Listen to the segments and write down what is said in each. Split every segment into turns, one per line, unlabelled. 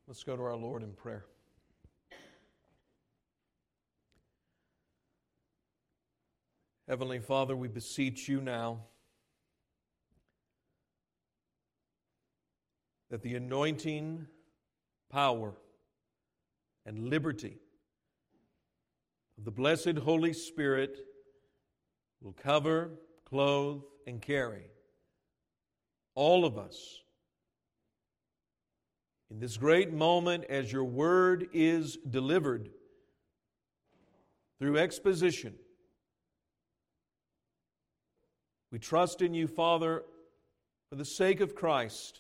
Let's go to our Lord in prayer. Heavenly Father, we beseech you now that the anointing, power, and liberty of the blessed Holy Spirit will cover, clothe, and carry all of us in this great moment as your word is delivered through exposition. We trust in you, Father, for the sake of Christ,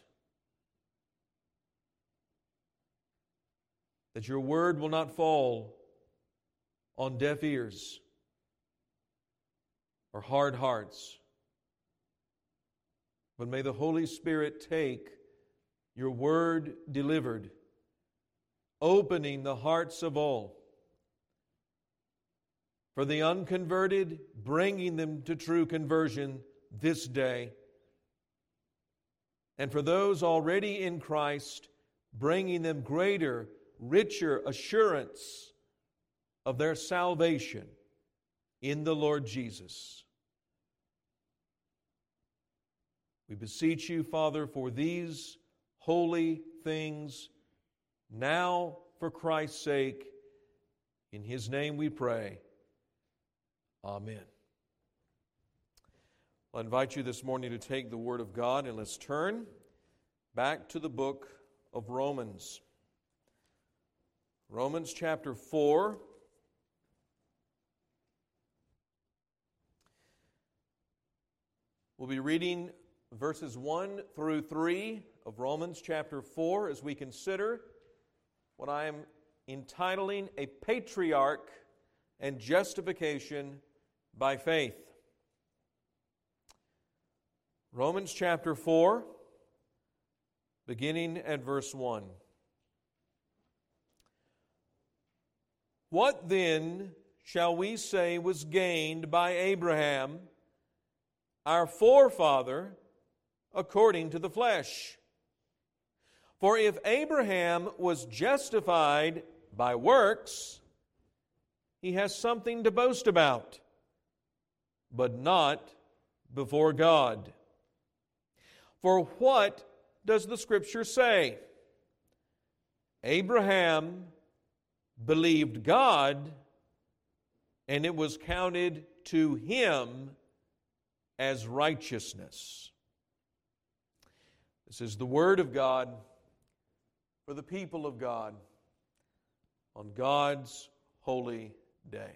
that your word will not fall on deaf ears or hard hearts, but may the Holy Spirit take your word delivered, opening the hearts of all. For the unconverted, bringing them to true conversion this day. And for those already in Christ, bringing them greater, richer assurance of their salvation in the Lord Jesus. We beseech you, Father, for these holy things, now for Christ's sake. In His name we pray. Amen. I'll invite you this morning to take the Word of God and let's turn back to the book of Romans. Romans chapter 4. We'll be reading verses 1 through 3 of Romans chapter 4 as we consider what I am entitling a patriarch and justification by faith. Romans chapter 4, beginning at verse 1. What then shall we say was gained by Abraham, our forefather, according to the flesh? For if Abraham was justified by works, he has something to boast about, but not before God. For what does the Scripture say? Abraham believed God, and it was counted to him as righteousness. This is the Word of God for the people of God on God's holy day.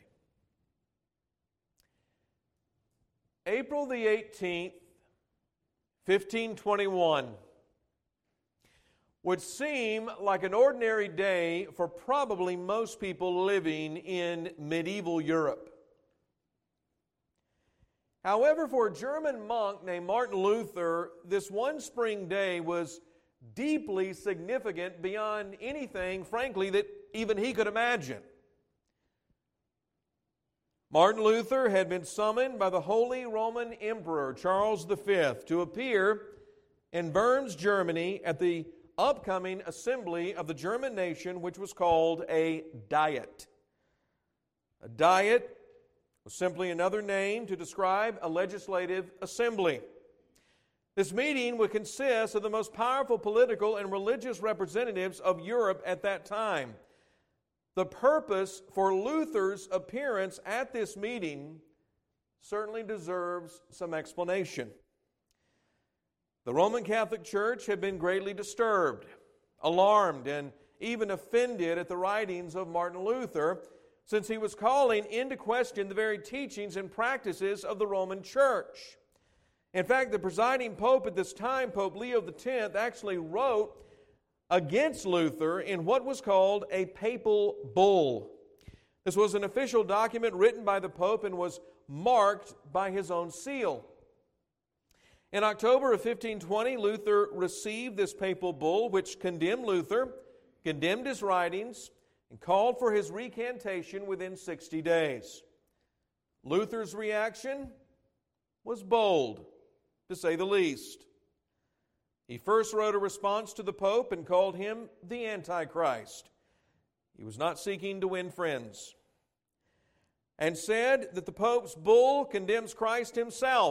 April the 18th, 1521 would seem like an ordinary day for probably most people living in medieval Europe. However, for a German monk named Martin Luther, this one spring day was deeply significant beyond anything, frankly, that even he could imagine. Martin Luther had been summoned by the Holy Roman Emperor Charles V to appear in Worms, Germany at the upcoming assembly of the German nation, which was called a Diet. A Diet was simply another name to describe a legislative assembly. This meeting would consist of the most powerful political and religious representatives of Europe at that time. The purpose for Luther's appearance at this meeting certainly deserves some explanation. The Roman Catholic Church had been greatly disturbed, alarmed, and even offended at the writings of Martin Luther, since he was calling into question the very teachings and practices of the Roman Church. In fact, the presiding pope at this time, Pope Leo X, actually wrote against Luther in what was called a papal bull. This was an official document written by the Pope and was marked by his own seal. In October of 1520, Luther received this papal bull which condemned Luther, condemned his writings, and called for his recantation within 60 days. Luther's reaction was bold, to say the least. He first wrote a response to the Pope and called him the Antichrist. He was not seeking to win friends. And said that the Pope's bull condemns Christ himself.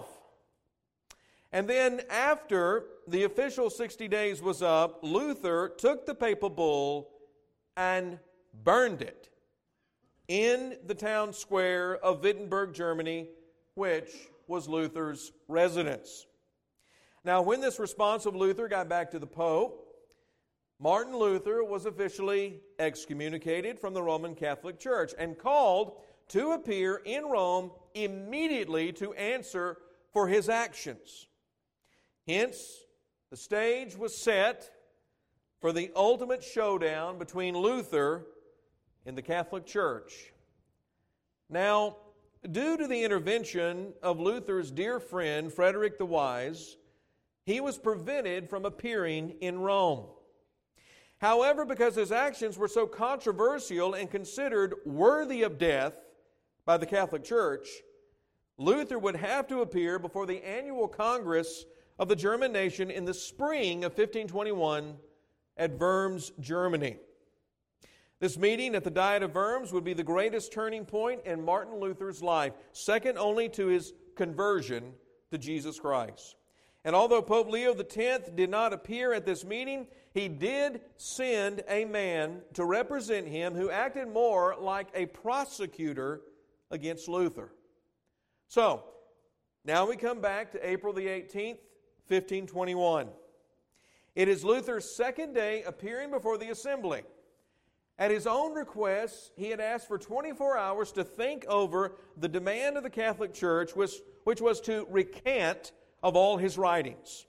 And then after the official 60 days was up, Luther took the papal bull and burned it in the town square of Wittenberg, Germany, which was Luther's residence. Now, when this response of Luther got back to the Pope, Martin Luther was officially excommunicated from the Roman Catholic Church and called to appear in Rome immediately to answer for his actions. Hence, the stage was set for the ultimate showdown between Luther and the Catholic Church. Now, due to the intervention of Luther's dear friend, Frederick the Wise, he was prevented from appearing in Rome. However, because his actions were so controversial and considered worthy of death by the Catholic Church, Luther would have to appear before the annual Congress of the German nation in the spring of 1521 at Worms, Germany. This meeting at the Diet of Worms would be the greatest turning point in Martin Luther's life, second only to his conversion to Jesus Christ. And although Pope Leo X did not appear at this meeting, he did send a man to represent him who acted more like a prosecutor against Luther. So, now we come back to April the 18th, 1521. It is Luther's second day appearing before the assembly. At his own request, he had asked for 24 hours to think over the demand of the Catholic Church, which was to recant of all his writings.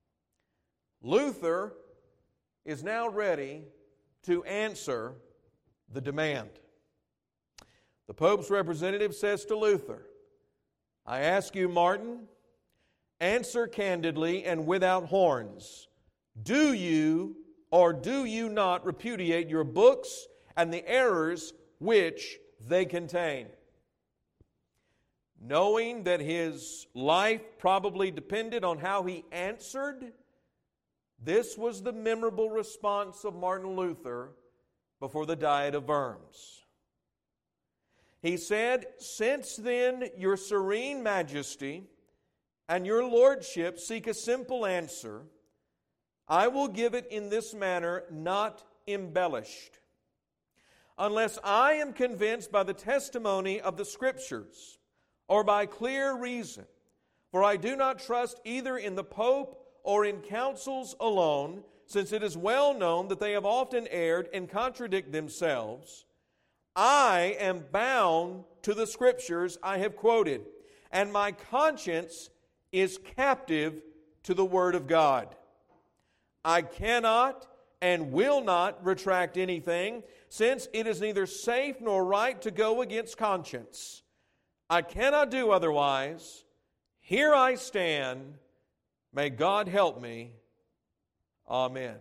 Luther is now ready to answer the demand. The Pope's representative says to Luther, "I ask you, Martin, answer candidly and without horns. Do you or do you not repudiate your books and the errors which they contain?" Knowing that his life probably depended on how he answered, this was the memorable response of Martin Luther before the Diet of Worms. He said, "Since then your serene majesty and your lordship seek a simple answer, I will give it in this manner, not embellished. Unless I am convinced by the testimony of the Scriptures, or by clear reason, for I do not trust either in the Pope or in councils alone, since it is well known that they have often erred and contradict themselves, I am bound to the Scriptures I have quoted, and my conscience is captive to the Word of God. I cannot and will not retract anything, since it is neither safe nor right to go against conscience. I cannot do otherwise. Here I stand. May God help me. Amen."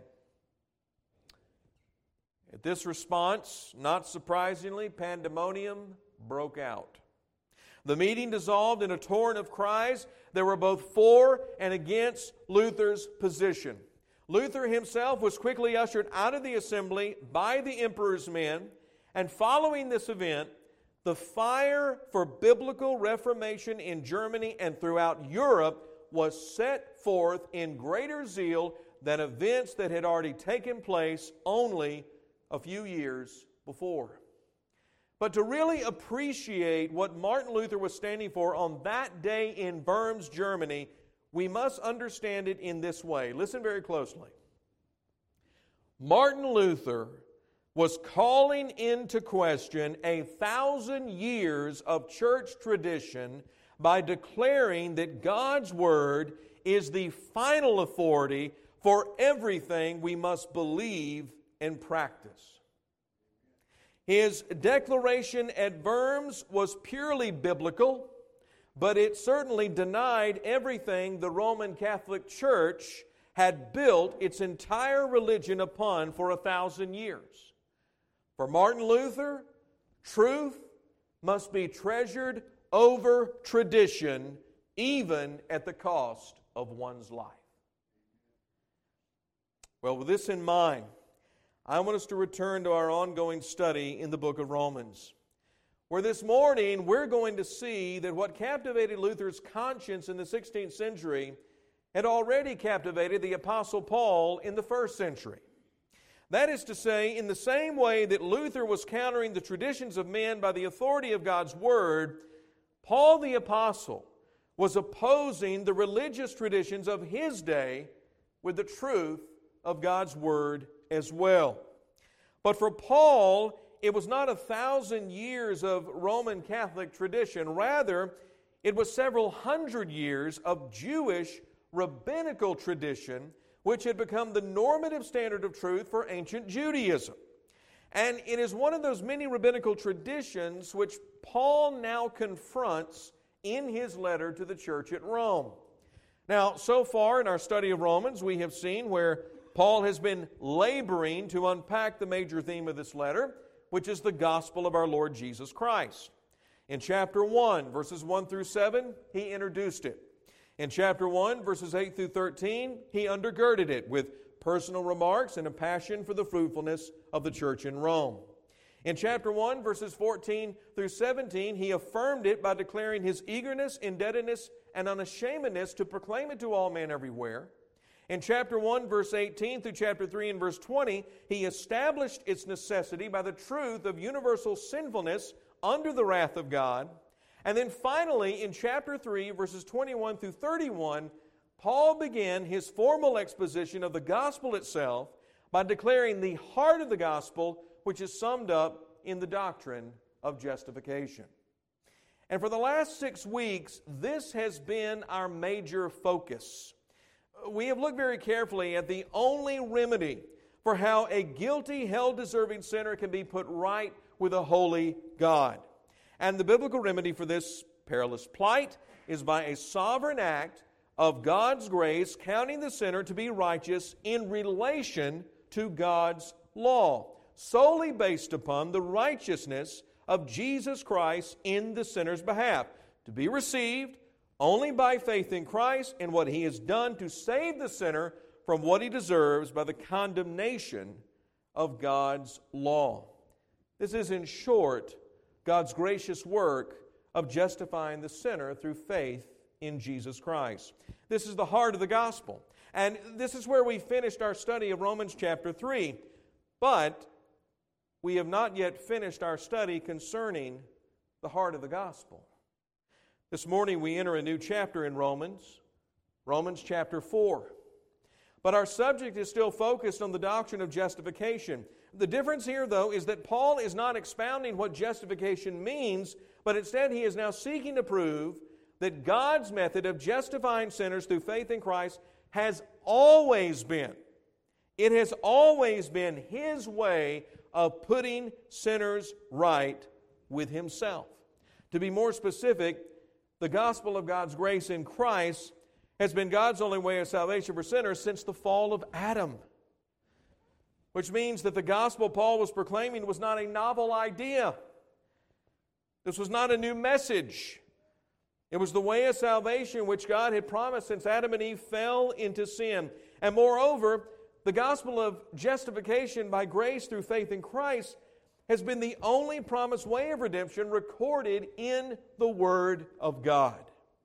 At this response, not surprisingly, pandemonium broke out. The meeting dissolved in a torrent of cries that were both for and against Luther's position. Luther himself was quickly ushered out of the assembly by the emperor's men, and following this event, the fire for biblical reformation in Germany and throughout Europe was set forth in greater zeal than events that had already taken place only a few years before. But to really appreciate what Martin Luther was standing for on that day in Worms, Germany, we must understand it in this way. Listen very closely. Martin Luther was calling into question 1,000 years of church tradition by declaring that God's Word is the final authority for everything we must believe and practice. His declaration at Worms was purely biblical, but it certainly denied everything the Roman Catholic Church had built its entire religion upon for 1,000 years. For Martin Luther, truth must be treasured over tradition, even at the cost of one's life. Well, with this in mind, I want us to return to our ongoing study in the book of Romans, where this morning we're going to see that what captivated Luther's conscience in the 16th century had already captivated the Apostle Paul in the first century. That is to say, in the same way that Luther was countering the traditions of men by the authority of God's Word, Paul the Apostle was opposing the religious traditions of his day with the truth of God's Word as well. But for Paul, it was not 1,000 years of Roman Catholic tradition. Rather, it was several hundred years of Jewish rabbinical tradition, which had become the normative standard of truth for ancient Judaism. And it is one of those many rabbinical traditions which Paul now confronts in his letter to the church at Rome. Now, so far in our study of Romans, we have seen where Paul has been laboring to unpack the major theme of this letter, which is the gospel of our Lord Jesus Christ. In chapter 1, verses 1 through 7, he introduced it. In chapter 1, verses 8 through 13, he undergirded it with personal remarks and a passion for the fruitfulness of the church in Rome. In chapter 1, verses 14 through 17, he affirmed it by declaring his eagerness, indebtedness, and unashamedness to proclaim it to all men everywhere. In chapter 1, verse 18 through chapter 3 and verse 20, he established its necessity by the truth of universal sinfulness under the wrath of God. And then finally, in chapter 3, verses 21 through 31, Paul began his formal exposition of the gospel itself by declaring the heart of the gospel, which is summed up in the doctrine of justification. And for the last 6 weeks, this has been our major focus. We have looked very carefully at the only remedy for how a guilty, hell-deserving sinner can be put right with a holy God. And the biblical remedy for this perilous plight is by a sovereign act of God's grace, counting the sinner to be righteous in relation to God's law, solely based upon the righteousness of Jesus Christ in the sinner's behalf, to be received only by faith in Christ and what He has done to save the sinner from what he deserves by the condemnation of God's law. This is, in short, God's gracious work of justifying the sinner through faith in Jesus Christ. This is the heart of the gospel. And this is where we finished our study of Romans chapter 3. But we have not yet finished our study concerning the heart of the gospel. This morning we enter a new chapter in Romans, Romans chapter 4. But our subject is still focused on the doctrine of justification. The difference here, though, is that Paul is not expounding what justification means, but instead he is now seeking to prove that God's method of justifying sinners through faith in Christ has always been. It has always been His way of putting sinners right with Himself. To be more specific, the gospel of God's grace in Christ has been God's only way of salvation for sinners since the fall of Adam. Which means that the gospel Paul was proclaiming was not a novel idea. This was not a new message. It was the way of salvation which God had promised since Adam and Eve fell into sin. And moreover, the gospel of justification by grace through faith in Christ has been the only promised way of redemption recorded in the Word of God.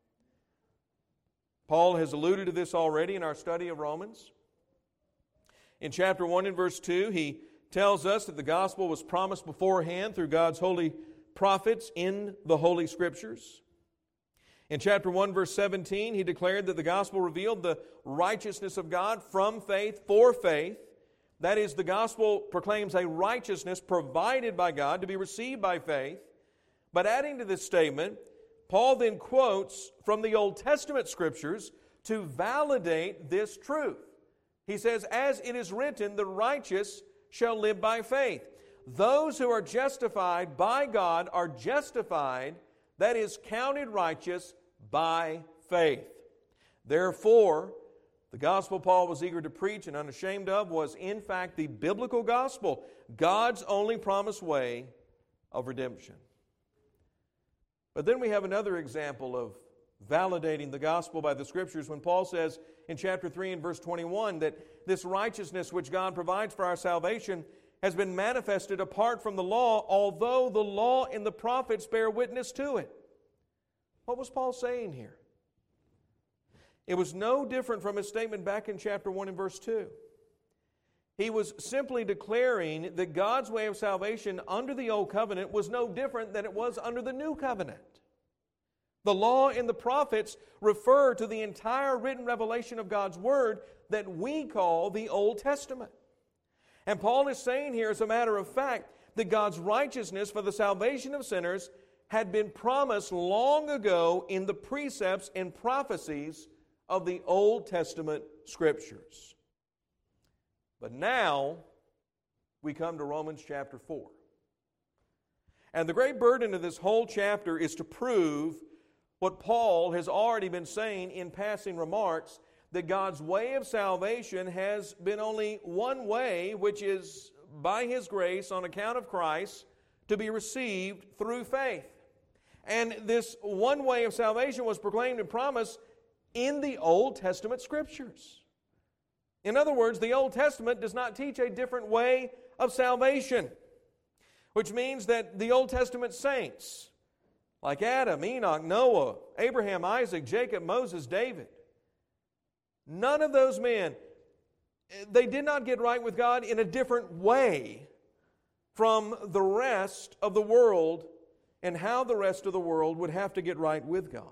Paul has alluded to this already in our study of Romans. In chapter 1 and verse 2, he tells us that the gospel was promised beforehand through God's holy prophets in the Holy Scriptures. In chapter 1, verse 17, he declared that the gospel revealed the righteousness of God from faith for faith. That is, the gospel proclaims a righteousness provided by God to be received by faith. But adding to this statement, Paul then quotes from the Old Testament Scriptures to validate this truth. He says, as it is written, the righteous shall live by faith. Those who are justified by God are justified, that is, counted righteous by faith. Therefore, the gospel Paul was eager to preach and unashamed of was, in fact, the biblical gospel, God's only promised way of redemption. But then we have another example of validating the gospel by the Scriptures when Paul says in chapter 3 and verse 21 that this righteousness which God provides for our salvation has been manifested apart from the law, although the law and the prophets bear witness to it. What was Paul saying here? It was no different from his statement back in chapter 1 and verse 2. He was simply declaring that God's way of salvation under the Old Covenant was no different than it was under the New Covenant. The law and the prophets refer to the entire written revelation of God's Word that we call the Old Testament. And Paul is saying here, as a matter of fact, that God's righteousness for the salvation of sinners had been promised long ago in the precepts and prophecies of the Old Testament Scriptures. But now we come to Romans chapter 4. And the great burden of this whole chapter is to prove what Paul has already been saying in passing remarks, that God's way of salvation has been only one way, which is by His grace on account of Christ to be received through faith. And this one way of salvation was proclaimed and promised in the Old Testament Scriptures. In other words, the Old Testament does not teach a different way of salvation, which means that the Old Testament saints, like Adam, Enoch, Noah, Abraham, Isaac, Jacob, Moses, David, none of those men, they did not get right with God in a different way from the rest of the world and how the rest of the world would have to get right with God.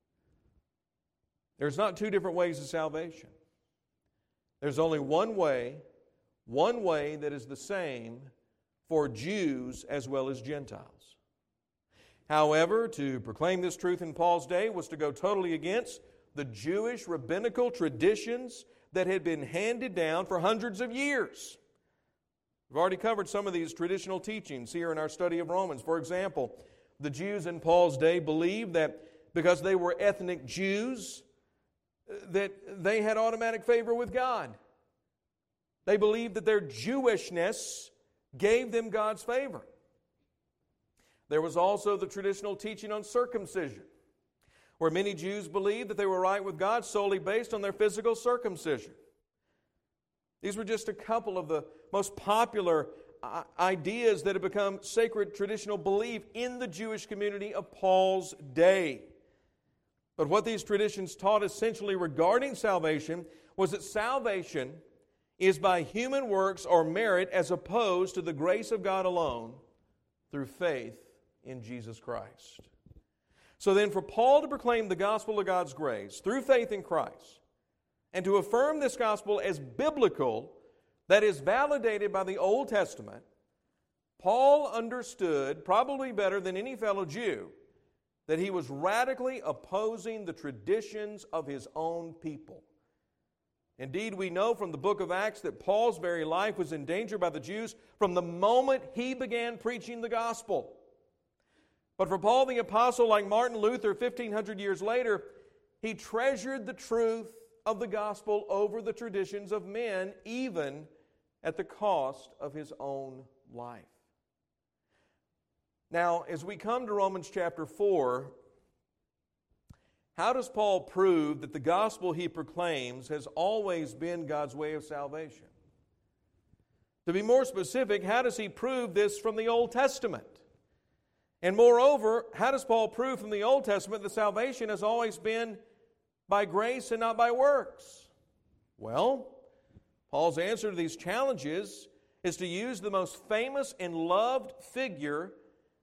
There's not two different ways of salvation. There's only one way that is the same for Jews as well as Gentiles. However, to proclaim this truth in Paul's day was to go totally against the Jewish rabbinical traditions that had been handed down for hundreds of years. We've already covered some of these traditional teachings here in our study of Romans. For example, the Jews in Paul's day believed that because they were ethnic Jews, that they had automatic favor with God. They believed that their Jewishness gave them God's favor. There was also the traditional teaching on circumcision, where many Jews believed that they were right with God solely based on their physical circumcision. These were just a couple of the most popular ideas that have become sacred traditional belief in the Jewish community of Paul's day. But what these traditions taught essentially regarding salvation was that salvation is by human works or merit as opposed to the grace of God alone through faith in Jesus Christ. So then for Paul to proclaim the gospel of God's grace through faith in Christ and to affirm this gospel as biblical, that is validated by the Old Testament, Paul understood, probably better than any fellow Jew, that he was radically opposing the traditions of his own people. Indeed, we know from the book of Acts that Paul's very life was in danger by the Jews from the moment he began preaching the gospel. But for Paul the Apostle, like Martin Luther 1,500 years later, he treasured the truth of the gospel over the traditions of men, even at the cost of his own life. Now, as we come to Romans chapter 4, how does Paul prove that the gospel he proclaims has always been God's way of salvation? To be more specific, how does he prove this from the Old Testament? And moreover, how does Paul prove from the Old Testament that salvation has always been by grace and not by works? Well, Paul's answer to these challenges is to use the most famous and loved figure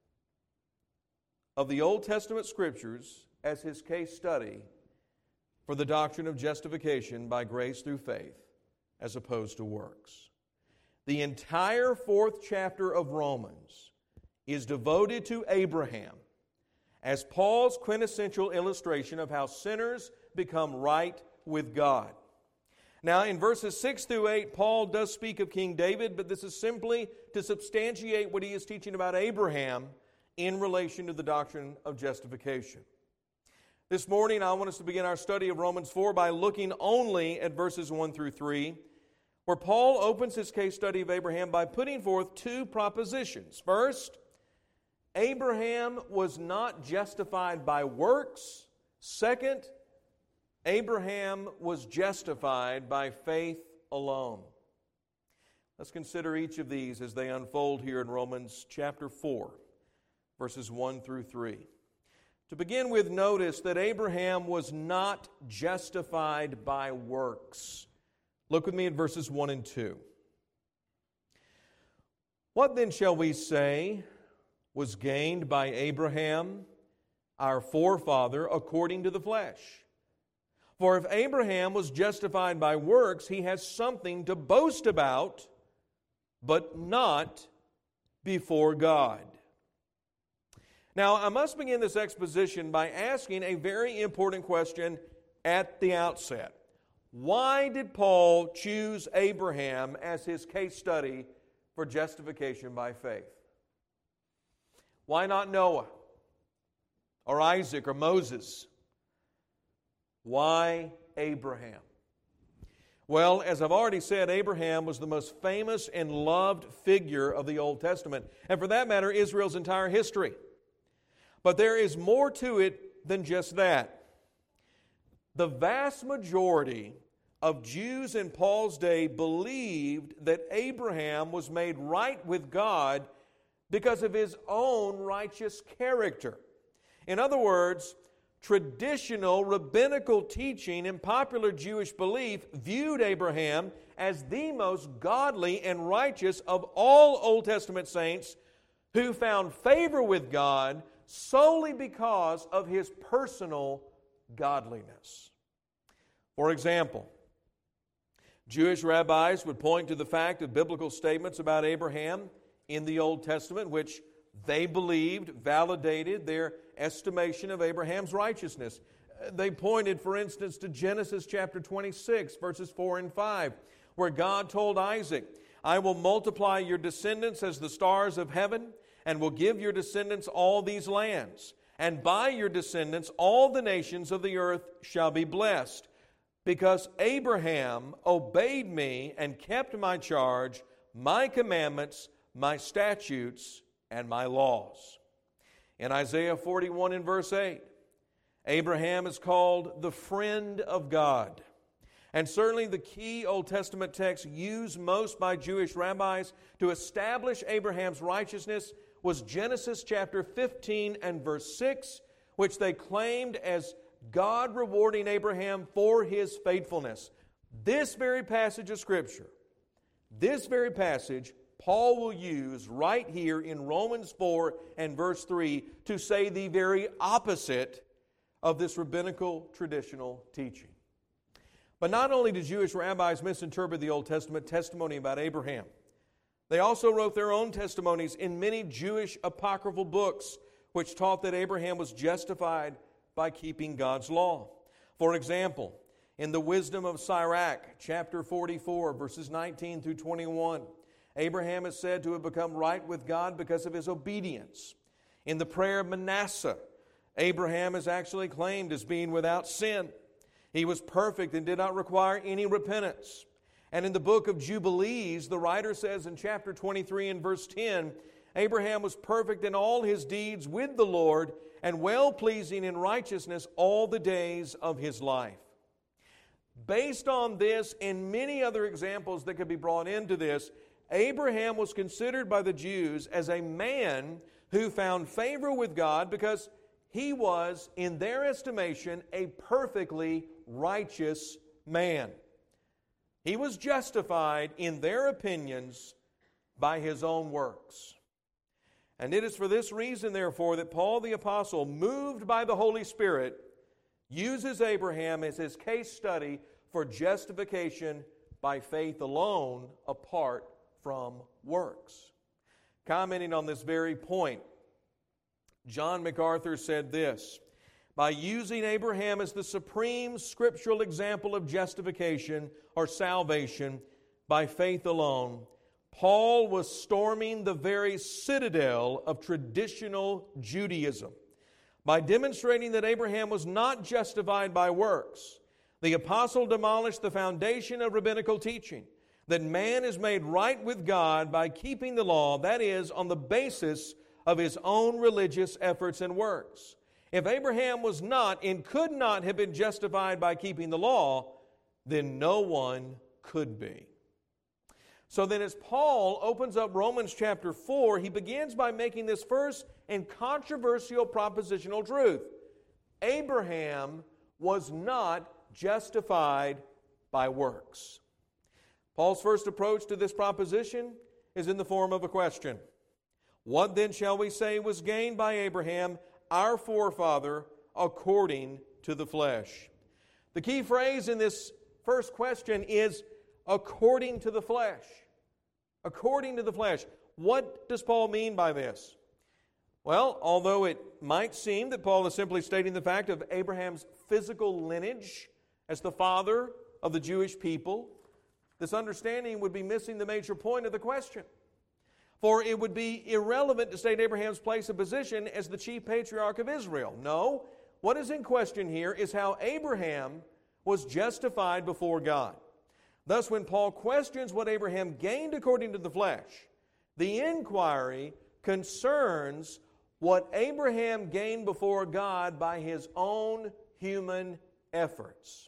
of the Old Testament Scriptures as his case study for the doctrine of justification by grace through faith as opposed to works. The entire 4th chapter of Romans is devoted to Abraham as Paul's quintessential illustration of how sinners become right with God. Now, in verses 6 through 8, Paul does speak of King David, but this is simply to substantiate what he is teaching about Abraham in relation to the doctrine of justification. This morning, I want us to begin our study of Romans 4 by looking only at verses 1 through 3, where Paul opens his case study of Abraham by putting forth two propositions. First, Abraham was not justified by works. Second, Abraham was justified by faith alone. Let's consider each of these as they unfold here in Romans chapter 4, verses 1 through 3. To begin with, notice that Abraham was not justified by works. Look with me at verses 1 and 2. What then shall we say was gained by Abraham, our forefather, according to the flesh? For if Abraham was justified by works, he has something to boast about, but not before God. Now, I must begin this exposition by asking a very important question at the outset. Why did Paul choose Abraham as his case study for justification by faith? Why not Noah or Isaac or Moses? Why Abraham? Well, as I've already said, Abraham was the most famous and loved figure of the Old Testament, and for that matter, Israel's entire history. But there is more to it than just that. The vast majority of Jews in Paul's day believed that Abraham was made right with God because of his own righteous character. In other words, traditional rabbinical teaching and popular Jewish belief viewed Abraham as the most godly and righteous of all Old Testament saints who found favor with God solely because of his personal godliness. For example, Jewish rabbis would point to the fact of biblical statements about Abraham in the Old Testament, which they believed validated their estimation of Abraham's righteousness. They pointed, for instance, to Genesis chapter 26, verses 4 and 5, where God told Isaac, "I will multiply your descendants as the stars of heaven, and will give your descendants all these lands. And by your descendants all the nations of the earth shall be blessed, because Abraham obeyed me and kept my charge, my commandments, my statutes, and my laws." In Isaiah 41 and verse 8, Abraham is called the friend of God. And certainly the key Old Testament text used most by Jewish rabbis to establish Abraham's righteousness was Genesis chapter 15 and verse 6, which they claimed as God rewarding Abraham for his faithfulness. This very passage of Scripture, this very passage, Paul will use right here in Romans 4 and verse 3 to say the very opposite of this rabbinical traditional teaching. But not only did Jewish rabbis misinterpret the Old Testament testimony about Abraham, they also wrote their own testimonies in many Jewish apocryphal books which taught that Abraham was justified by keeping God's law. For example, in the Wisdom of Sirach, chapter 44, verses 19 through 21, Abraham is said to have become right with God because of his obedience. In the Prayer of Manasseh, Abraham is actually claimed as being without sin. He was perfect and did not require any repentance. And in the book of Jubilees, the writer says in chapter 23 and verse 10, Abraham was perfect in all his deeds with the Lord and well-pleasing in righteousness all the days of his life. Based on this and many other examples that could be brought into this, Abraham was considered by the Jews as a man who found favor with God because he was, in their estimation, a perfectly righteous man. He was justified in their opinions by his own works. And it is for this reason, therefore, that Paul the Apostle, moved by the Holy Spirit, uses Abraham as his case study for justification by faith alone, apart from works. Commenting on this very point, John MacArthur said this: "By using Abraham as the supreme scriptural example of justification or salvation by faith alone, Paul was storming the very citadel of traditional Judaism. By demonstrating that Abraham was not justified by works, the apostle demolished the foundation of rabbinical teaching, that man is made right with God by keeping the law, that is, on the basis of his own religious efforts and works. If Abraham was not and could not have been justified by keeping the law, then no one could be. So then as Paul opens up Romans chapter 4, he begins by making this first and controversial propositional truth. Abraham was not justified by works. Paul's first approach to this proposition is in the form of a question. What then shall we say was gained by Abraham, our forefather, according to the flesh? The key phrase in this first question is according to the flesh. According to the flesh. What does Paul mean by this? Well, although it might seem that Paul is simply stating the fact of Abraham's physical lineage as the father of the Jewish people, this understanding would be missing the major point of the question. For it would be irrelevant to state Abraham's place and position as the chief patriarch of Israel. No, what is in question here is how Abraham was justified before God. Thus, when Paul questions what Abraham gained according to the flesh, the inquiry concerns what Abraham gained before God by his own human efforts.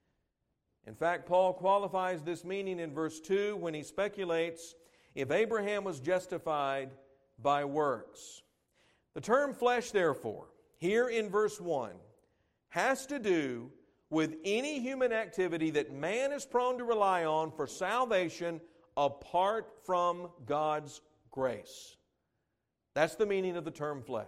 In fact, Paul qualifies this meaning in verse 2 when he speculates if Abraham was justified by works. The term flesh, therefore, here in verse 1, has to do with any human activity that man is prone to rely on for salvation apart from God's grace. That's the meaning of the term flesh.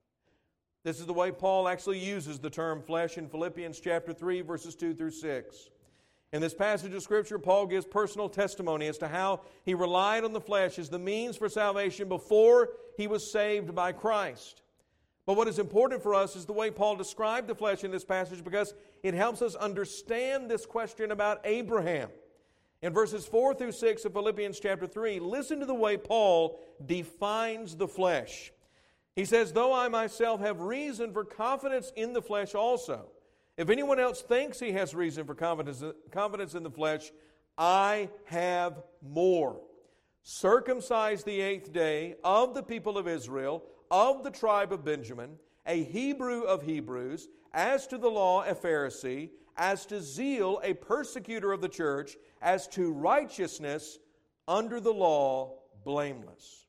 This is the way Paul actually uses the term flesh in Philippians chapter 3, verses 2 through 6. In this passage of Scripture, Paul gives personal testimony as to how he relied on the flesh as the means for salvation before he was saved by Christ. But what is important for us is the way Paul described the flesh in this passage, because it helps us understand this question about Abraham. In verses 4 through 6 of Philippians chapter 3, listen to the way Paul defines the flesh. He says, "Though I myself have reason for confidence in the flesh also, if anyone else thinks he has reason for confidence in the flesh, I have more. Circumcised the 8th day, of the people of Israel, of the tribe of Benjamin, a Hebrew of Hebrews, as to the law a Pharisee, as to zeal a persecutor of the church, as to righteousness under the law blameless."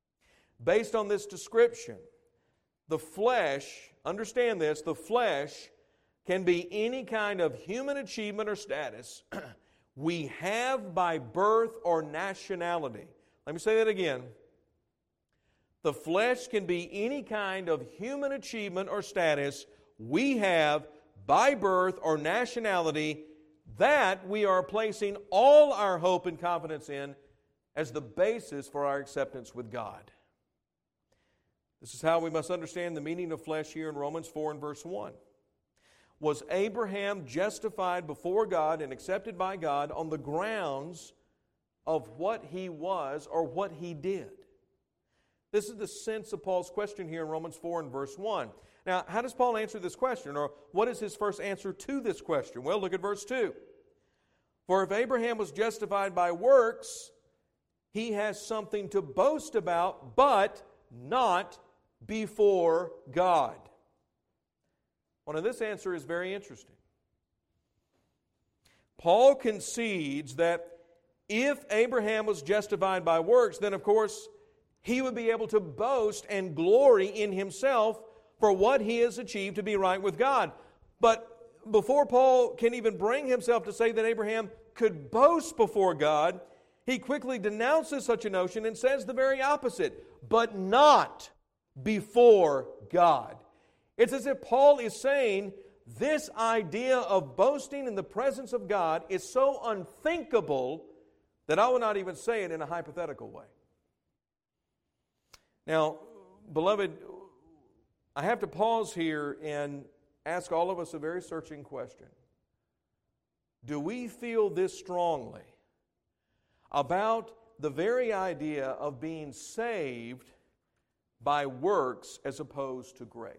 Based on this description, the flesh, understand this, the flesh can be any kind of human achievement or status we have by birth or nationality. Let me say that again. The flesh can be any kind of human achievement or status we have by birth or nationality that we are placing all our hope and confidence in as the basis for our acceptance with God. This is how we must understand the meaning of flesh here in Romans 4 and verse 1. Was Abraham justified before God and accepted by God on the grounds of what he was or what he did? This is the sense of Paul's question here in Romans 4 and verse 1. Now, how does Paul answer this question? Or what is his first answer to this question? Well, look at verse 2. For if Abraham was justified by works, he has something to boast about, but not before God. Well, now this answer is very interesting. Paul concedes that if Abraham was justified by works, then of course he would be able to boast and glory in himself for what he has achieved to be right with God. But before Paul can even bring himself to say that Abraham could boast before God, he quickly denounces such a notion and says the very opposite, but not before God. It's as if Paul is saying this idea of boasting in the presence of God is so unthinkable that I will not even say it in a hypothetical way. Now, beloved, I have to pause here and ask all of us a very searching question. Do we feel this strongly about the very idea of being saved by works as opposed to grace?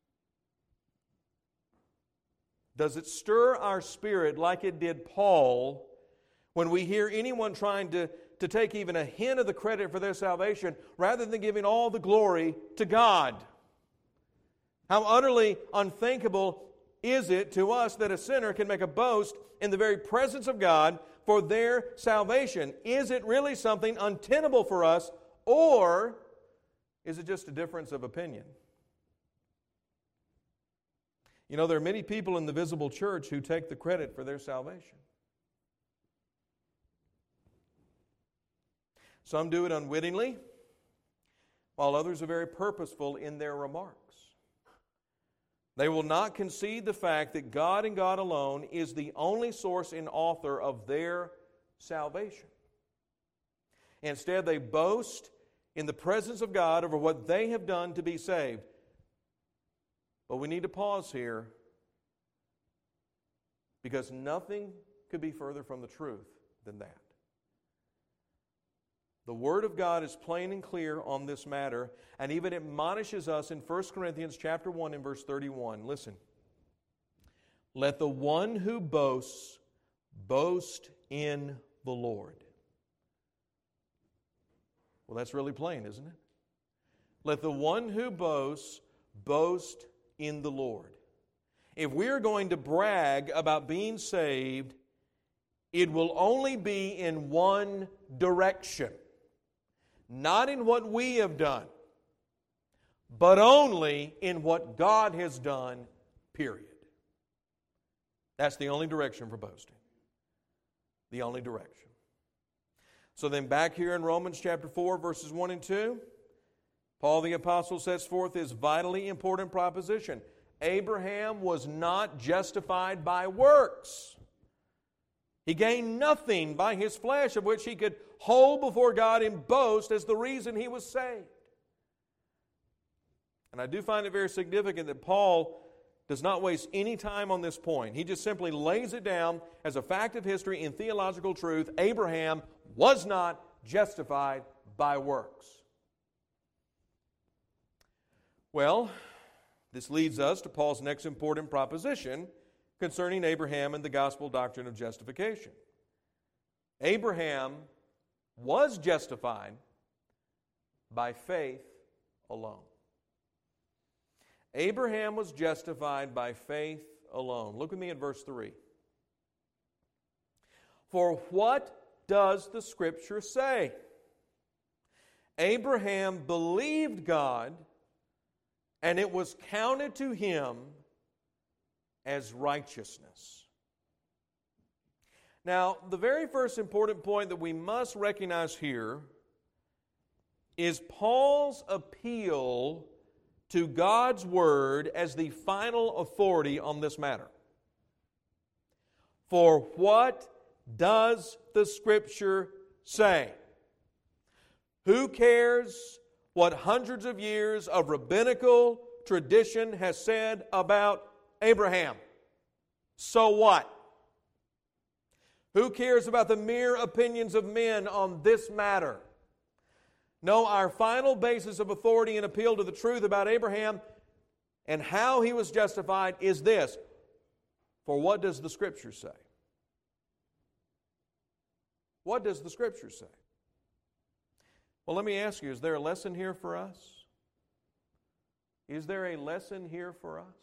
Does it stir our spirit like it did Paul when we hear anyone trying to take even a hint of the credit for their salvation rather than giving all the glory to God? How utterly unthinkable is it to us that a sinner can make a boast in the very presence of God for their salvation. Is it really something untenable for us, or is it just a difference of opinion? You know, there are many people in the visible church who take the credit for their salvation. Some do it unwittingly, while others are very purposeful in their remarks. They will not concede the fact that God and God alone is the only source and author of their salvation. Instead, they boast in the presence of God over what they have done to be saved. But we need to pause here, because nothing could be further from the truth than that. The Word of God is plain and clear on this matter, and even admonishes us in 1 Corinthians chapter 1 and verse 31. Listen. Let the one who boasts boast in the Lord. Well, that's really plain, isn't it? Let the one who boasts boast in the Lord. If we're going to brag about being saved, it will only be in one direction. Not in what we have done, but only in what God has done, period. That's the only direction for boasting. The only direction. So then back here in Romans chapter 4, verses 1 and 2, Paul the Apostle sets forth this vitally important proposition. Abraham was not justified by works. He gained nothing by his flesh of which he could hold before God and boast as the reason he was saved. And I do find it very significant that Paul does not waste any time on this point. He just simply lays it down as a fact of history and theological truth. Abraham was not justified by works. Well, this leads us to Paul's next important proposition concerning Abraham and the gospel doctrine of justification. Abraham was justified by faith alone. Abraham was justified by faith alone. Look with me at verse 3. For what does the Scripture say? Abraham believed God, and it was counted to him as righteousness. Now, the very first important point that we must recognize here is Paul's appeal to God's Word as the final authority on this matter. For what does the Scripture say? Who cares what hundreds of years of rabbinical tradition has said about Abraham? So what? Who cares about the mere opinions of men on this matter? No, our final basis of authority and appeal to the truth about Abraham and how he was justified is this. For what does the Scripture say? What does the Scripture say? Well, let me ask you, is there a lesson here for us? Is there a lesson here for us?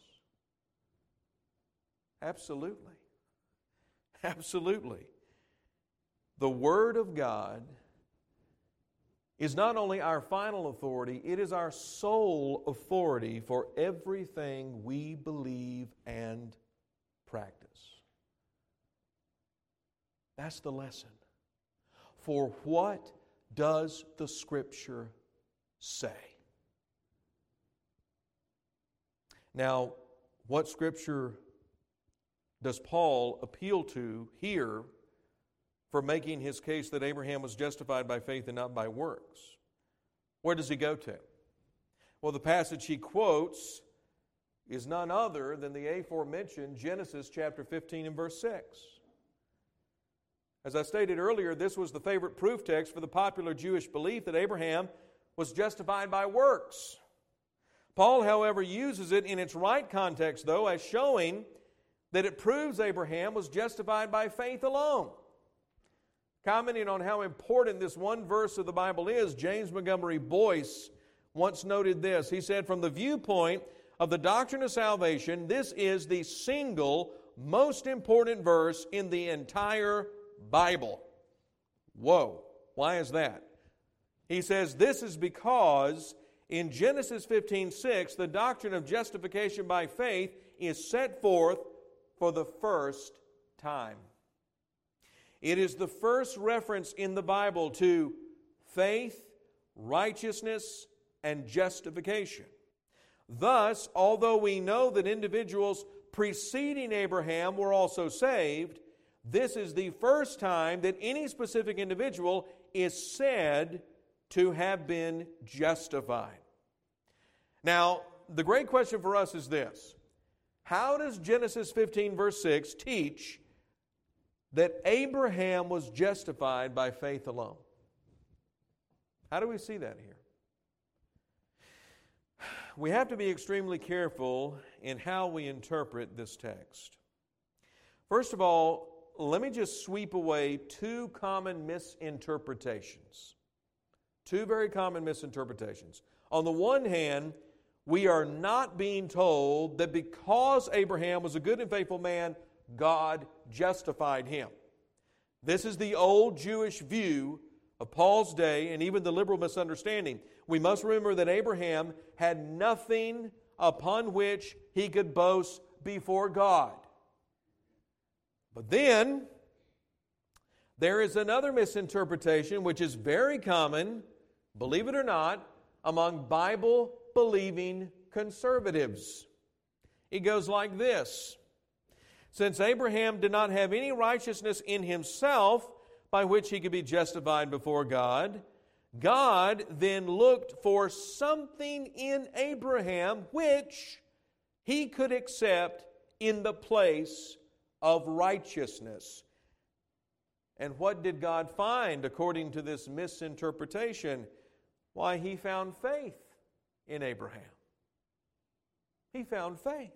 Absolutely. Absolutely. The Word of God is not only our final authority, it is our sole authority for everything we believe and practice. That's the lesson. For what does the Scripture say? Now, what Scripture does Paul appeal to here for making his case that Abraham was justified by faith and not by works? Where does he go to? Well, the passage he quotes is none other than the aforementioned Genesis chapter 15 and verse 6. As I stated earlier, this was the favorite proof text for the popular Jewish belief that Abraham was justified by works. Paul, however, uses it in its right context, though, as showing that it proves Abraham was justified by faith alone. Commenting on how important this one verse of the Bible is, James Montgomery Boyce once noted this. He said, from the viewpoint of the doctrine of salvation, this is the single most important verse in the entire Bible. Whoa, why is that? He says this is because in Genesis 15:6, the doctrine of justification by faith is set forth for the first time. It is the first reference in the Bible to faith, righteousness, and justification. Thus, although we know that individuals preceding Abraham were also saved, this is the first time that any specific individual is said to have been justified. Now, the great question for us is this: how does Genesis 15 verse 6 teach that Abraham was justified by faith alone? How do we see that here? We have to be extremely careful in how we interpret this text. First of all, let me just sweep away two common misinterpretations. Two very common misinterpretations. On the one hand, we are not being told that because Abraham was a good and faithful man, God justified him. This is the old Jewish view of Paul's day and even the liberal misunderstanding. We must remember that Abraham had nothing upon which he could boast before God. But then, there is another misinterpretation which is very common, believe it or not, among Bible-believing conservatives. It goes like this: since Abraham did not have any righteousness in himself by which he could be justified before God, God then looked for something in Abraham which he could accept in the place of righteousness. And what did God find according to this misinterpretation? Why, He found faith in Abraham. He found faith.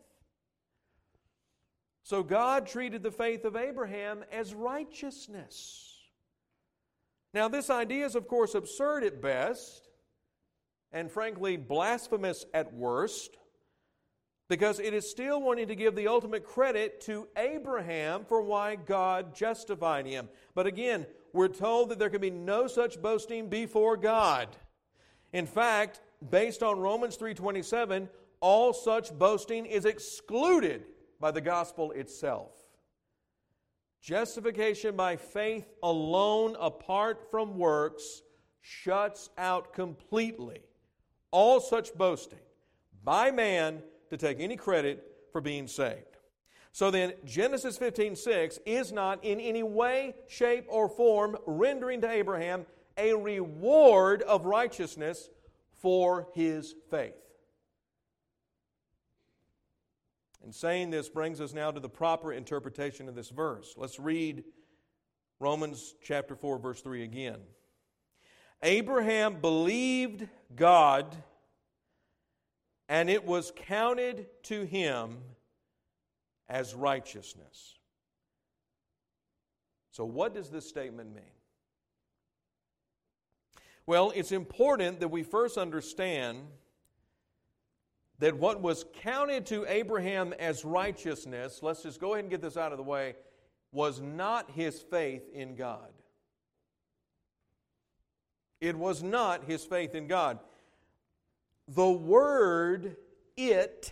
So God treated the faith of Abraham as righteousness. Now, this idea is, of course, absurd at best, and frankly, blasphemous at worst, because it is still wanting to give the ultimate credit to Abraham for why God justified him. But again, we're told that there can be no such boasting before God. In fact, based on Romans 3:27, all such boasting is excluded by the gospel itself. Justification by faith alone, apart from works, shuts out completely all such boasting by man to take any credit for being saved. So then, Genesis 15:6 is not in any way, shape, or form rendering to Abraham a reward of righteousness for his faith. And saying this brings us now to the proper interpretation of this verse. Let's read Romans chapter 4, verse 3 again. Abraham believed God, and it was counted to him as righteousness. So what does this statement mean? Well, it's important that we first understand that what was counted to Abraham as righteousness, let's just go ahead and get this out of the way, was not his faith in God. It was not his faith in God. The word "it,"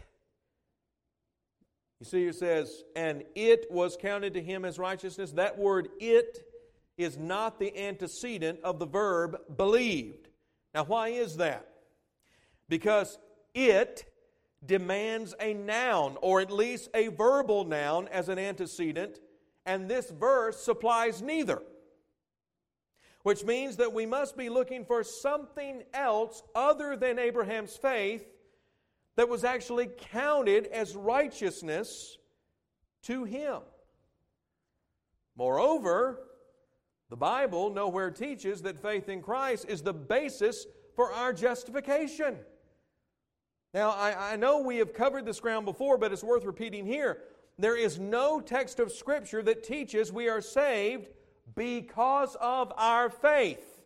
you see it says, and it was counted to him as righteousness. That word "it" is not the antecedent of the verb believed. Now, why is that? Because it demands a noun, or at least a verbal noun, as an antecedent, and this verse supplies neither. Which means that we must be looking for something else other than Abraham's faith that was actually counted as righteousness to him. Moreover, the Bible nowhere teaches that faith in Christ is the basis for our justification. Now, I know we have covered this ground before, but it's worth repeating here. There is no text of Scripture that teaches we are saved because of our faith.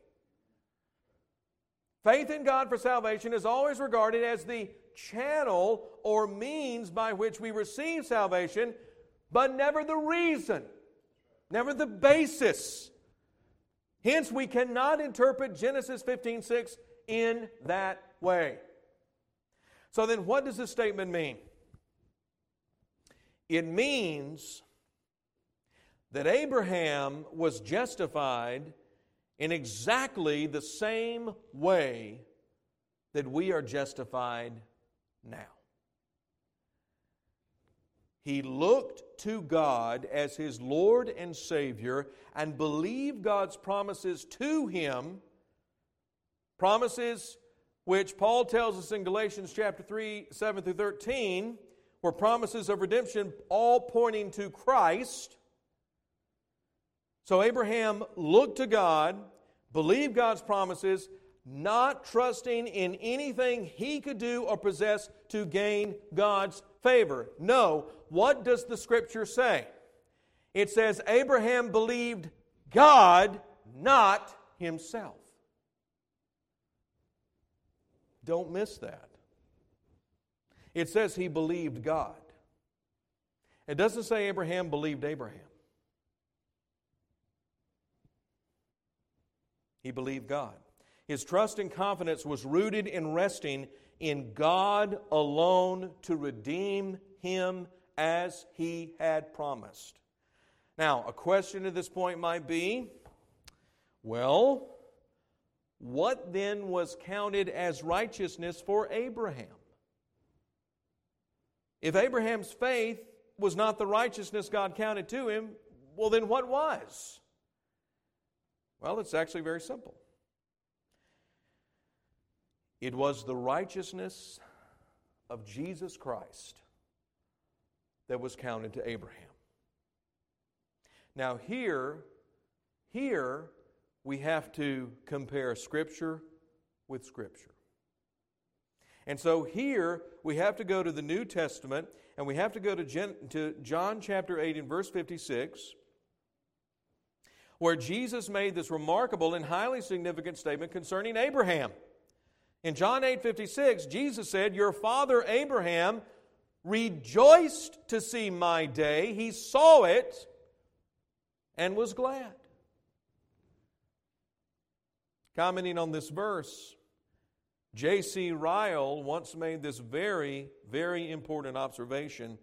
Faith in God for salvation is always regarded as the channel or means by which we receive salvation, but never the reason never the basis. Hence, we cannot interpret Genesis 15:6 in that way. So then, what does this statement mean? It means that Abraham was justified in exactly the same way that we are justified now. He looked to God as his Lord and Savior and believed God's promises to him, promises which Paul tells us in Galatians chapter 3, 7 through 13, were promises of redemption, all pointing to Christ. So Abraham looked to God, believed God's promises, not trusting in anything he could do or possess to gain God's favor. No, what does the Scripture say? It says Abraham believed God, not himself. Don't miss that. It says he believed God. It doesn't say Abraham believed Abraham. He believed God. His trust and confidence was rooted in resting in God alone to redeem him as he had promised. Now, a question at this point might be, well, what then was counted as righteousness for Abraham? If Abraham's faith was not the righteousness God counted to him, well then what was? Well, it's actually very simple. It was the righteousness of Jesus Christ that was counted to Abraham. Now here we have to compare Scripture with Scripture. And so here we have to go to the New Testament, and we have to go to John chapter 8 and verse 56, where Jesus made this remarkable and highly significant statement concerning Abraham. In John 8:56, Jesus said, "Your father Abraham rejoiced to see my day. He saw it and was glad." Commenting on this verse, J.C. Ryle once made this very, very important observation.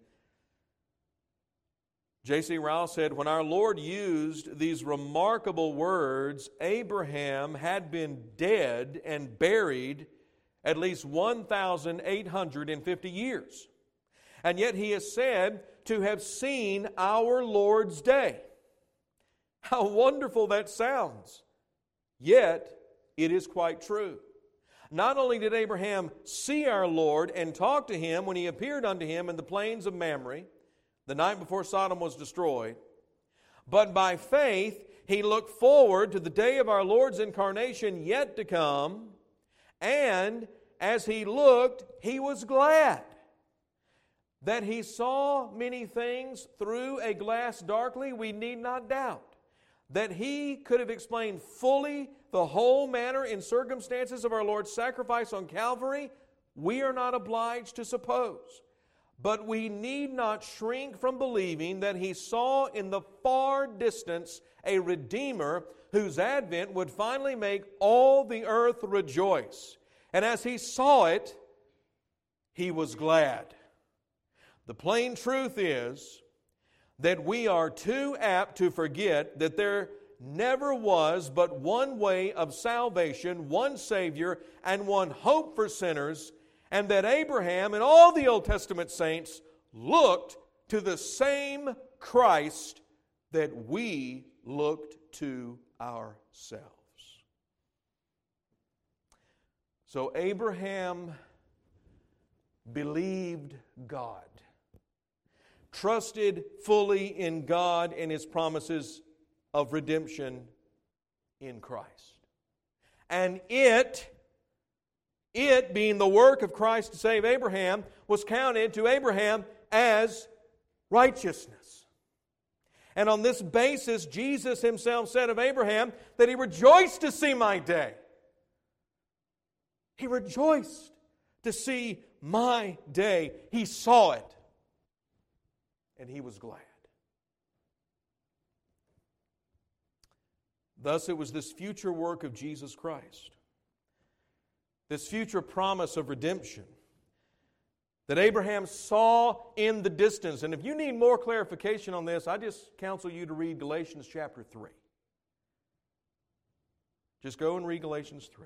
J.C. Ryle said, when our Lord used these remarkable words, Abraham had been dead and buried at least 1,850 years. And yet he is said to have seen our Lord's day. How wonderful that sounds. Yet, it is quite true. Not only did Abraham see our Lord and talk to Him when He appeared unto him in the plains of Mamre, the night before Sodom was destroyed, but by faith he looked forward to the day of our Lord's incarnation yet to come, and as he looked, he was glad. That he saw many things through a glass darkly, we need not doubt. That he could have explained fully the whole manner and circumstances of our Lord's sacrifice on Calvary, we are not obliged to suppose. But we need not shrink from believing that he saw in the far distance a Redeemer whose advent would finally make all the earth rejoice. And as he saw it, he was glad. The plain truth is that we are too apt to forget that there never was but one way of salvation, one Savior, and one hope for sinners, and that Abraham and all the Old Testament saints looked to the same Christ that we looked to ourselves. So Abraham believed God, trusted fully in God and His promises of redemption in Christ. And it being the work of Christ to save Abraham, was counted to Abraham as righteousness. And on this basis, Jesus Himself said of Abraham that he rejoiced to see my day. He rejoiced to see my day. He saw it. And he was glad. Thus, it was this future work of Jesus Christ, this future promise of redemption, that Abraham saw in the distance. And if you need more clarification on this, I just counsel you to read Galatians chapter 3. Just go and read Galatians 3.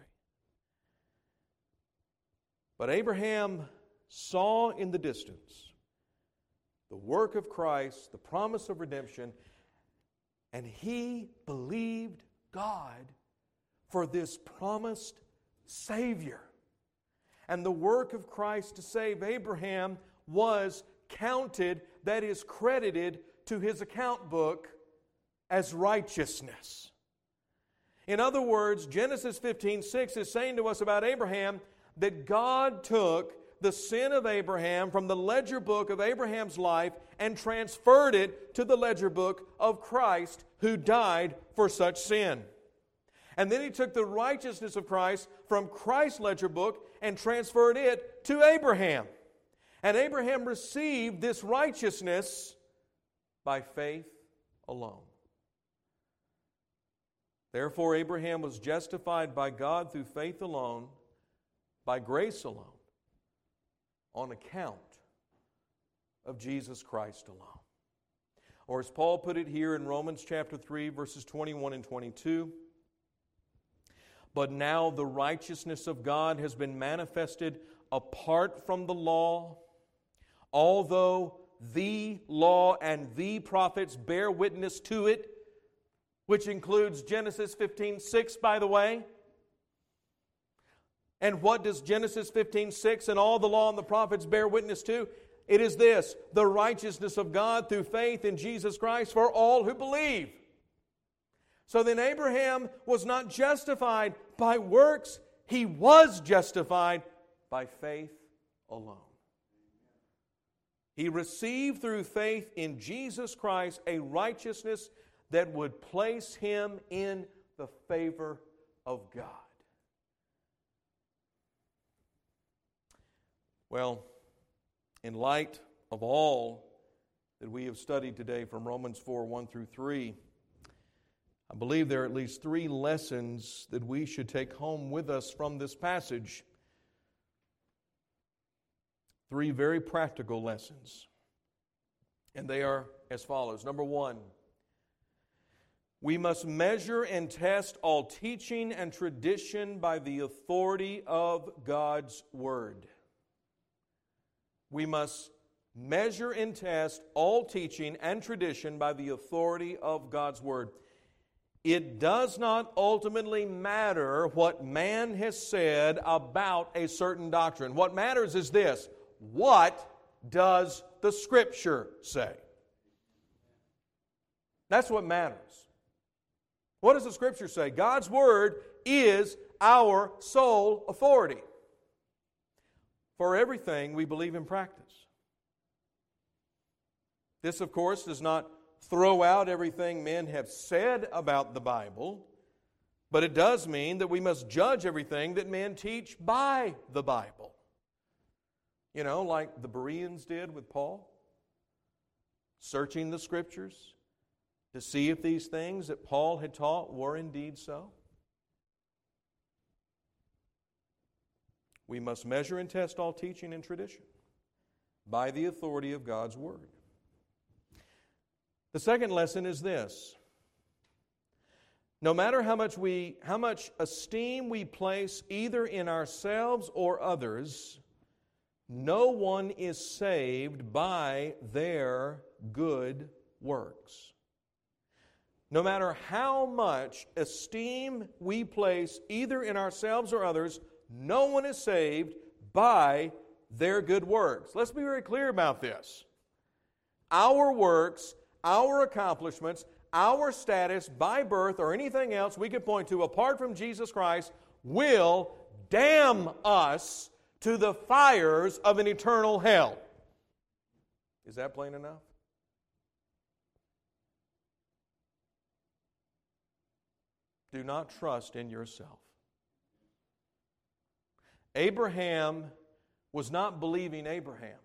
But Abraham saw in the distance the work of Christ, the promise of redemption, and he believed God for this promised Savior. And the work of Christ to save Abraham was counted, that is, credited to his account book as righteousness. In other words, Genesis 15:6 is saying to us about Abraham that God took the sin of Abraham from the ledger book of Abraham's life and transferred it to the ledger book of Christ, who died for such sin. And then He took the righteousness of Christ from Christ's ledger book and transferred it to Abraham. And Abraham received this righteousness by faith alone. Therefore, Abraham was justified by God through faith alone, by grace alone, on account of Jesus Christ alone. Or as Paul put it here in Romans chapter 3, verses 21 and 22, but now the righteousness of God has been manifested apart from the law, although the law and the prophets bear witness to it, which includes Genesis 15:6, by the way. And what does Genesis 15:6 and all the law and the prophets bear witness to? It is this: the righteousness of God through faith in Jesus Christ for all who believe. So then Abraham was not justified by works. He was justified by faith alone. He received through faith in Jesus Christ a righteousness that would place him in the favor of God. Well, in light of all that we have studied today from Romans 4, 1 through 3, I believe there are at least 3 lessons that we should take home with us from this passage. 3 very practical lessons. And they are as follows. Number 1, we must measure and test all teaching and tradition by the authority of God's Word. We must measure and test all teaching and tradition by the authority of God's Word. It does not ultimately matter what man has said about a certain doctrine. What matters is this: what does the Scripture say? That's what matters. What does the Scripture say? God's Word is our sole authority for everything we believe in practice. This, of course, does not throw out everything men have said about the Bible, but it does mean that we must judge everything that men teach by the Bible. You know, like the Bereans did with Paul, searching the Scriptures to see if these things that Paul had taught were indeed so. We must measure and test all teaching and tradition by the authority of God's Word. The second lesson is this: no matter how much esteem we place either in ourselves or others, no one is saved by their good works. No matter how much esteem we place either in ourselves or others, no one is saved by their good works. Let's be very clear about this. Our works, our accomplishments, our status by birth or anything else we could point to apart from Jesus Christ will damn us to the fires of an eternal hell. Is that plain enough? Do not trust in yourself. Abraham was not believing Abraham.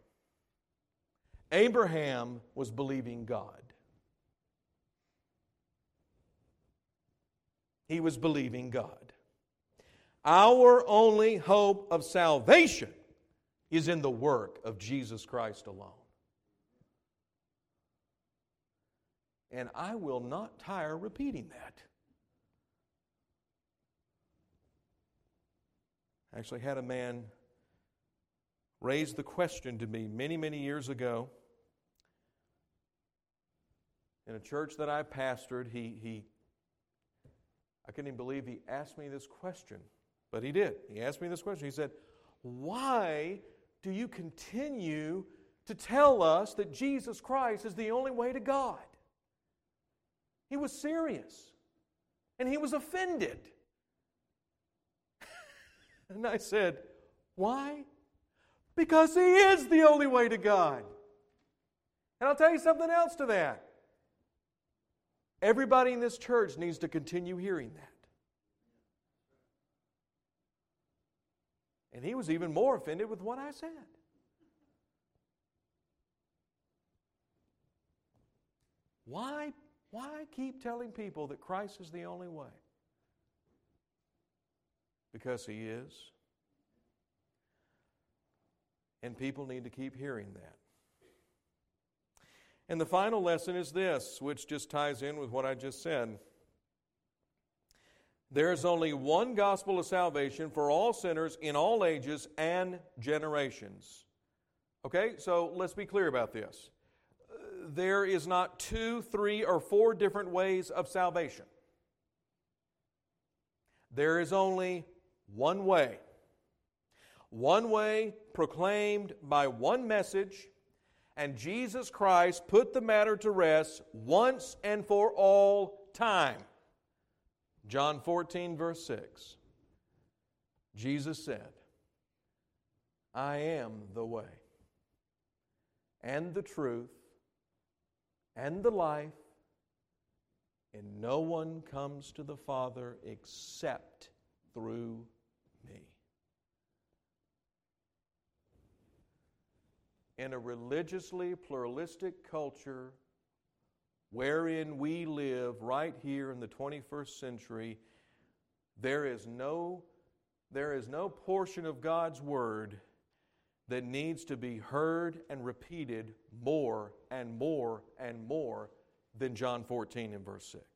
Abraham was believing God. he was believing God. Our only hope of salvation is in the work of Jesus Christ alone. And I will not tire repeating that. I actually had a man raise the question to me many, many years ago. In a church that I pastored, I couldn't even believe he asked me this question. But he did. He asked me this question. He said, "Why do you continue to tell us that Jesus Christ is the only way to God?" He was serious. And he was offended. And I said, "Why? Because He is the only way to God." And I'll tell you something else to that. Everybody in this church needs to continue hearing that. And he was even more offended with what I said. Why keep telling people that Christ is the only way? Because He is. And people need to keep hearing that. And the final lesson is this, which just ties in with what I just said. There is only one gospel of salvation for all sinners in all ages and generations. Okay, so let's be clear about this. There is not 2, 3, or 4 different ways of salvation. There is only one way. One way proclaimed by one message, and Jesus Christ put the matter to rest once and for all time. John 14, verse 6. Jesus said, "I am the way, and the truth, and the life, and no one comes to the Father except through me." In a religiously pluralistic culture wherein we live right here in the 21st century, there is no portion of God's Word that needs to be heard and repeated more and more and more than John 14 and verse 6.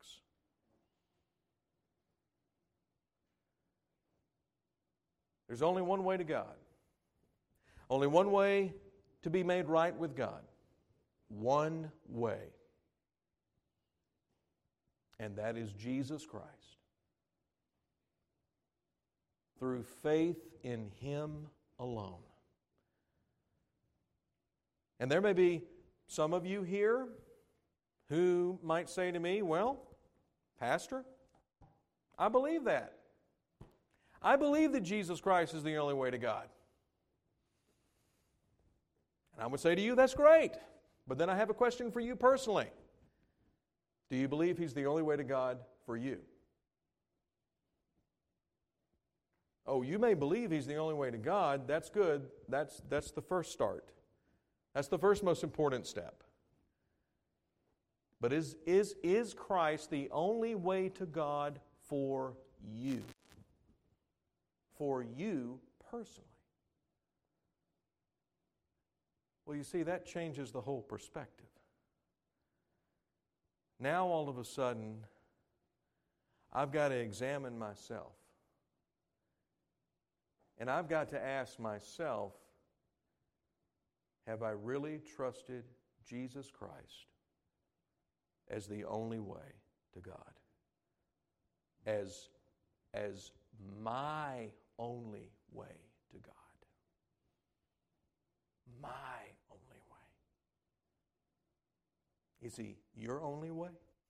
There's only one way to God. Only one way to be made right with God. One way. And that is Jesus Christ. Through faith in Him alone. And there may be some of you here who might say to me, "Well, Pastor, I believe that. I believe that Jesus Christ is the only way to God." And I would say to you, that's great. But then I have a question for you personally. Do you believe He's the only way to God for you? Oh, you may believe He's the only way to God. That's good. That's the first start. That's the first most important step. But is Christ the only way to God for you? For you personally? Well, you see, that changes the whole perspective. Now, all of a sudden, I've got to examine myself. And I've got to ask myself, have I really trusted Jesus Christ as the only way to God? As my only way to God? My only way. Is He your only way?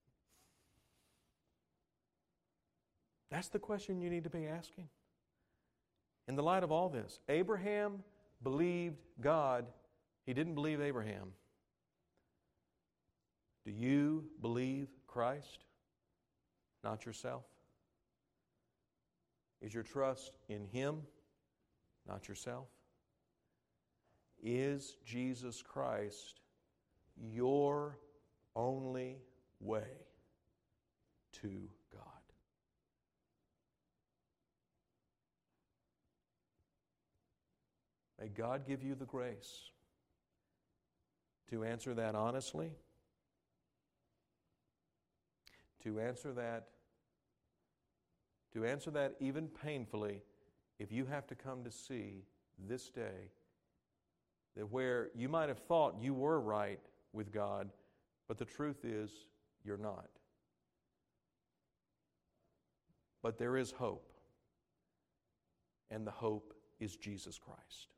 That's the question you need to be asking. In the light of all this, Abraham believed God. He didn't believe Abraham. Do you believe Christ, not yourself? Is your trust in Him, not yourself? Is Jesus Christ your only way to God? May God give you the grace to answer that honestly, to answer that even painfully, if you have to come to see this day that where you might have thought you were right with God, but the truth is you're not. But there is hope, and the hope is Jesus Christ.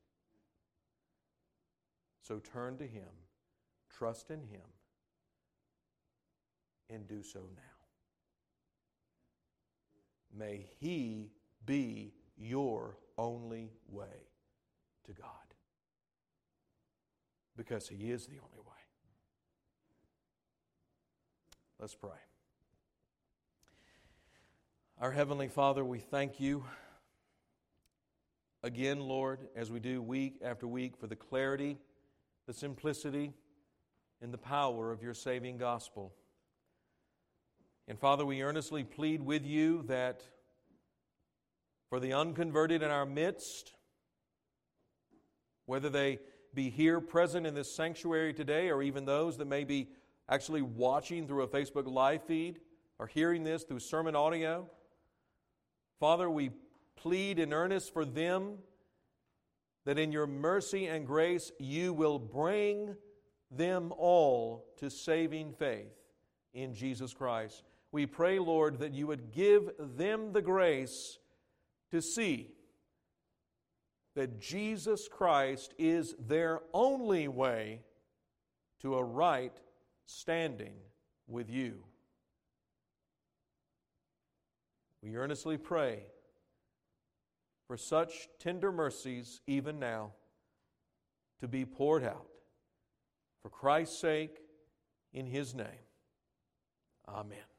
So turn to Him, trust in Him, and do so now. May He be your only way to God, because He is the only way. Let's pray. Our Heavenly Father, we thank You again, Lord, as we do week after week, for the clarity, the simplicity, and the power of Your saving gospel. And Father, we earnestly plead with You that for the unconverted in our midst, whether they be here present in this sanctuary today, or even those that may be actually watching through a Facebook live feed or hearing this through sermon audio, Father, we plead in earnest for them that in Your mercy and grace You will bring them all to saving faith in Jesus Christ. We pray, Lord, that You would give them the grace to see that Jesus Christ is their only way to a right standing with You. We earnestly pray for such tender mercies even now to be poured out. For Christ's sake, in His name. Amen.